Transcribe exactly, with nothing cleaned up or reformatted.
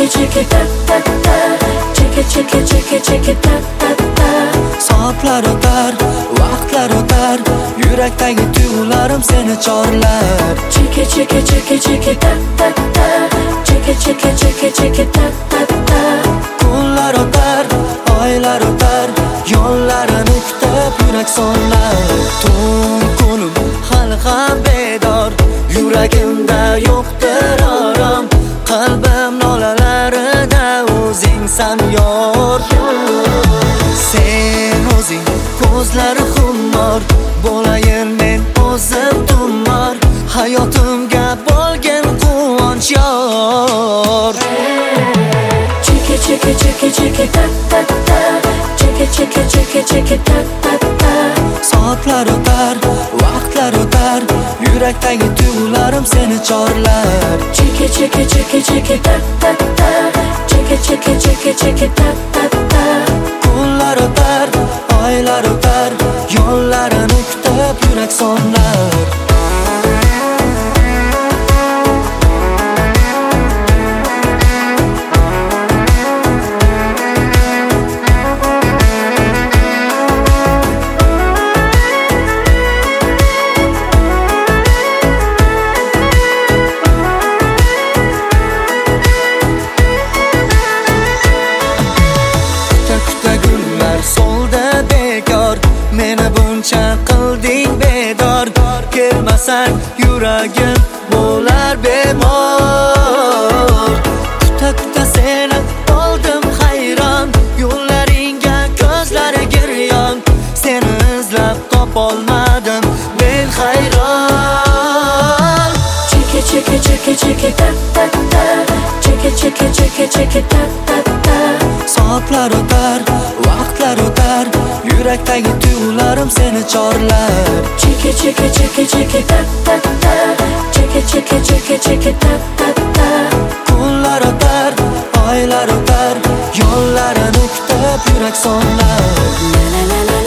cheki cheki ta ta ta, cheki cheki cheki cheki ta ta ta. Soatlar o'tar, vaqtlar o'tar, yurakdagi tuyg'ularim seni chorlar. Cheki cheki cheki cheki ta ta ta, cheki cheki cheki cheki ta ta ta. Kunlar o'tar, oylar o'tar, yo'llarini kutib yurak sonlar. Tun kunim hali ham bedor, yuragimda yo'qdir orom, qalbim nolalarida o'zingsan yor. Sen o'zing ko'zlari xummor, bo'layin men o'zim tummor, hayotimga bo'lgan quvonch yor. Cheki cheki cheki cheki ta ta ta, cheki cheki cheki cheki ta ta ta. Soatlar o'tar, vaqtlar o'tar, yurakdagi tuyg'ularim seni chorlar. Cheki cheki cheki cheki ta ta ta, cheki cheki cheki cheki ta ta ta. Kunlar o'tar, oylar o'tar, yo'llarini kutib yurak sonlar. Solda bekor, meni buncha qilding bedor, kelmasang yuragim bo'lar bemor. Kuta kuta seni oldim hayron, yo'llaringga ko'zlari giryon, seni izlab topolmadim men hayron. Cheki cheki cheki cheki ta ta ta, cheki cheki cheki cheki ta ta ta. Soatlar o'tar, vaqtlar o'tar, yurakdagi tuyg'ularim seni chorlar. Cheki cheki cheki cheki ta ta ta, cheki cheki cheki cheki ta ta ta. Kunlar o'tar, oylar o'tar, yo'llarini kutib yurak sonlar. La la la la.